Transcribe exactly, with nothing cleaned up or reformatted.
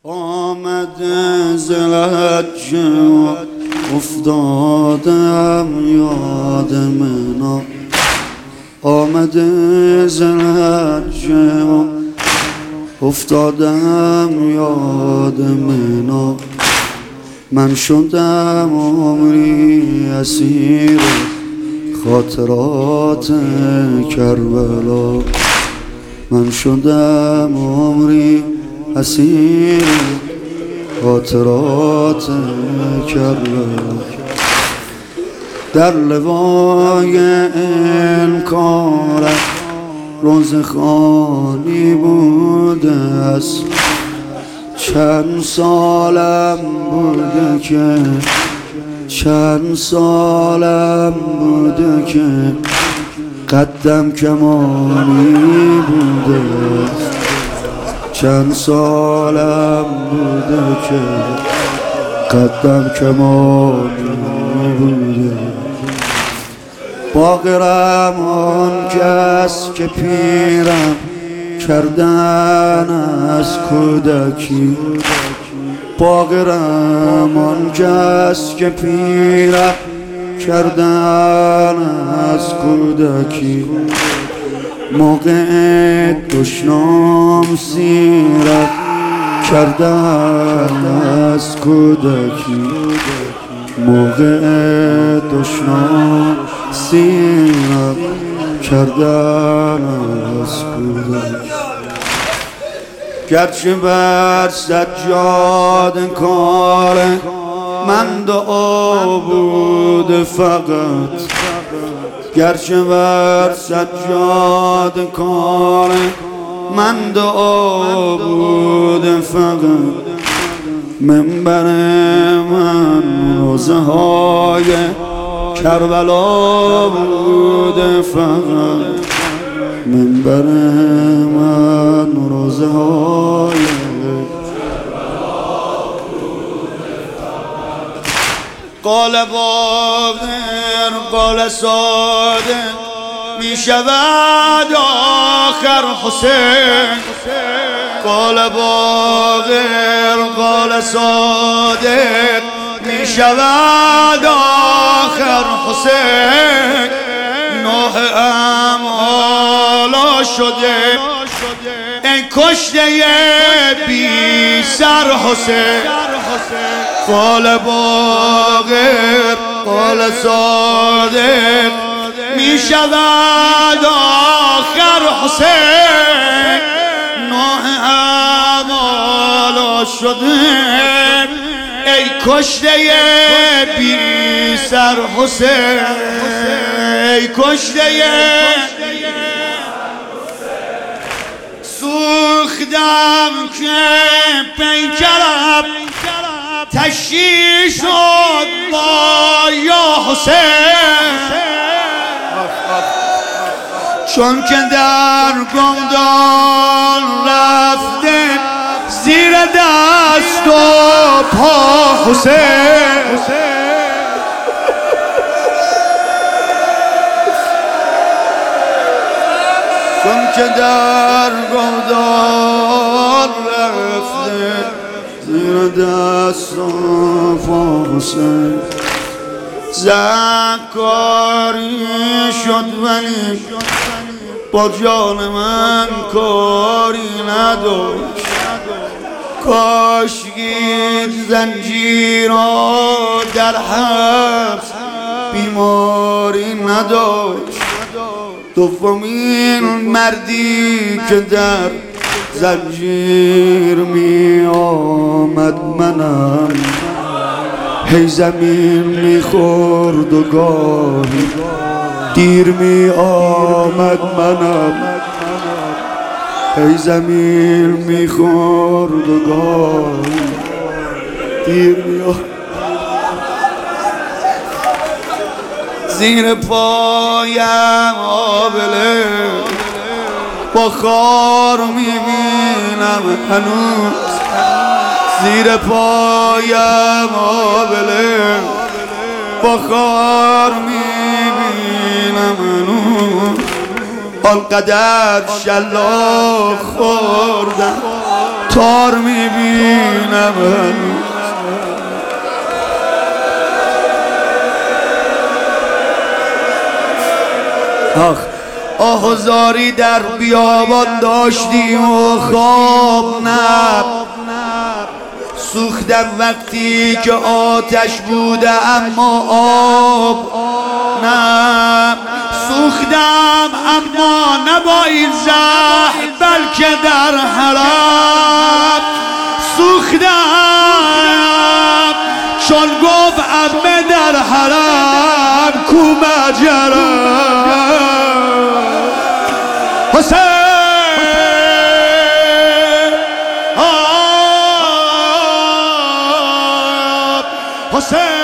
آمده زلجه و افتادم یاد منا آمده زلجه و افتادم یاد منا من شدم عمری اسیر خاطرات کربلا من شدم عمری اسیر خاطرات کربلا در لوای انکارت روزخوانی بوده است چند سالم بوده که چند سالم بوده که قدم کمانی بوده چند سالم بوده که قدم کمانی بوده باقرم آن کس که پیرم کردن از کودکی باقرم آن کس که پیرم کردن از کودکی موقع دشنام سیرت کردن از کودکی موقع دشنام سیرت کردن از کودکی گرچه بر سجاد کار من دعا بود فقط گرچه بر سجاد کار من دعا بود فقط منبر من روزه های کربلا بود فقط منبر من روزه های قال باقر قال صادق می شود آخر حسین قال باقر قال صادق می شود آخر حسین نوح امالا شده ای کشته بی سر حسین قال باقر قال صادق می شود آخر حسین نوح امالا شده ای کشته بی سر حسین ای کشته سوختم که پیکرم تشییع شد با یا حسین چون که در گمدان رفته زیر دست و پا حسین چون که در گمدان رفته زیر دست و پا حسین زکاری شد ولی با جان من کاری نداشت کاشکی زنجیرها در حبس بیماری نداشت دومین مردی که در زنجیر می آمد منم هی زمین می خورد و گاهی دیر می آمد منم هی زمین می خورد و گاهی دیر می آمد زیر پایم آبله با خار می بینم هنوز زیر پایم آبله با خار می بینم هنوز آنقدر شلاق خوردم تار میبینم. آخ آهزاری در بیابان داشتیم و خواب نه، سوختم وقتی که آتش بوده اما آب نه، سوختم اما نه با این زهر بلکه در حرام سوختم، چون گفت عمه در حرام کو مجرم. حسین حسین